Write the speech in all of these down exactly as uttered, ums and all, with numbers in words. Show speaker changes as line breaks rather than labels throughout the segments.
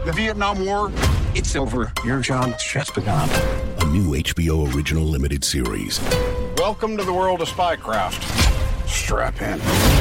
The Vietnam War, it's over. Your job's just begun.
A new H B O original limited series.
Welcome to the world of spycraft. Strap in.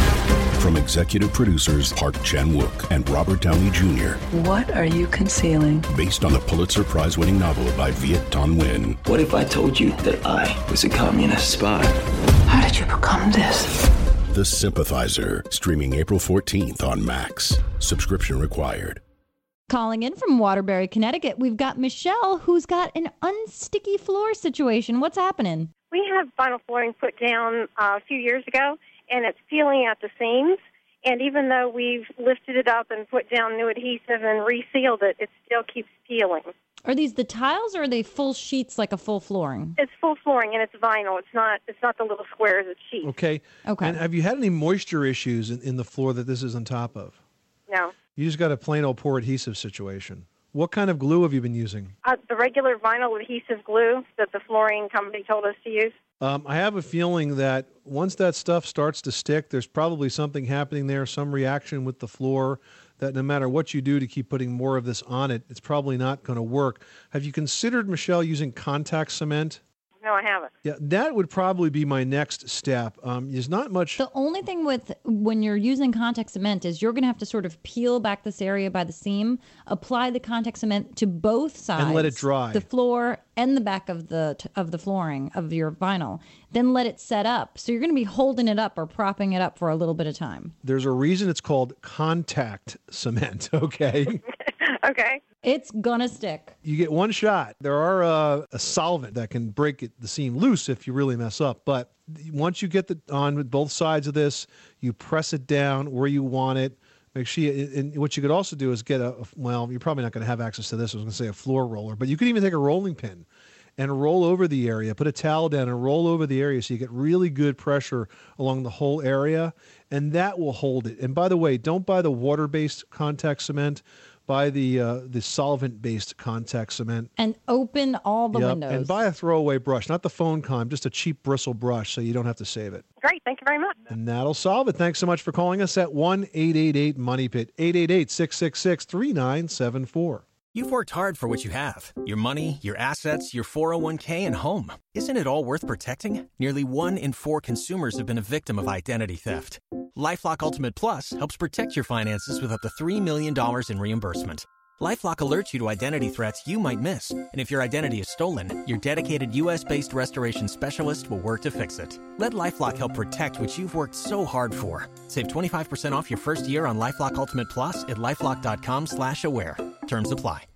From executive producers Park Chan-wook and Robert Downey Junior
What are you concealing?
Based on the Pulitzer Prize-winning novel by Viet Thanh Nguyen.
What if I told you that I was a communist spy?
How did you become this?
The Sympathizer, streaming April fourteenth on Max. Subscription required.
Calling in from Waterbury, Connecticut, we've got Michelle, who's got an unsticky floor situation. What's happening?
We have vinyl flooring put down uh, a few years ago, and it's peeling at the seams. And even though we've lifted it up and put down new adhesive and resealed it, it still keeps peeling.
Are these the tiles, or are they full sheets like a full flooring?
It's full flooring, and it's vinyl. It's not It's not the little squares, it's sheets.
Okay.
Okay.
And have you had any moisture issues in, in the floor that this is on top of?
No.
You just got a plain old poor adhesive situation. What kind of glue have you been using?
Uh, the regular vinyl adhesive glue that the flooring company told us to use.
Um, I have a feeling that once that stuff starts to stick, there's probably something happening there, some reaction with the floor, that no matter what you do to keep putting more of this on it, it's probably not going to work. Have you considered, Michelle, using contact cement?
No, I haven't.
Yeah, that would probably be my next step. Um, there's not much...
The only thing with when you're using contact cement is you're going to have to sort of peel back this area by the seam, apply the contact cement to both sides.
And let it dry.
The floor and the back of the of the flooring of your vinyl. Then let it set up. So you're going to be holding it up or propping it up for a little bit of time.
There's a reason it's called contact cement, okay?
Okay.
It's gonna stick.
You get one shot. There are uh, a solvent that can break it, the seam loose if you really mess up. But once you get the on with both sides of this, you press it down where you want it. Make sure you, and what you could also do is get a, well, you're probably not going to have access to this. I was going to say a floor roller, but you could even take a rolling pin and roll over the area, put a towel down and roll over the area so you get really good pressure along the whole area, and that will hold it. And by the way, don't buy the water-based contact cement. Buy the uh, the solvent-based contact cement.
And open all the
yep.
windows.
And buy a throwaway brush, not the phone kind, just a cheap bristle brush so you don't have to save it.
Great. Thank you very much.
And that'll solve it. Thanks so much for calling us at one eight eight eight money pit, eight eight eight, six six six, three nine seven four.
You've worked hard for what you have. Your money, your assets, your four oh one k, and home. Isn't it all worth protecting? Nearly one in four consumers have been a victim of identity theft. LifeLock Ultimate Plus helps protect your finances with up to three million dollars in reimbursement. LifeLock alerts you to identity threats you might miss. And if your identity is stolen, your dedicated U S-based restoration specialist will work to fix it. Let LifeLock help protect what you've worked so hard for. Save twenty-five percent off your first year on LifeLock Ultimate Plus at LifeLock.com slash aware. Terms apply.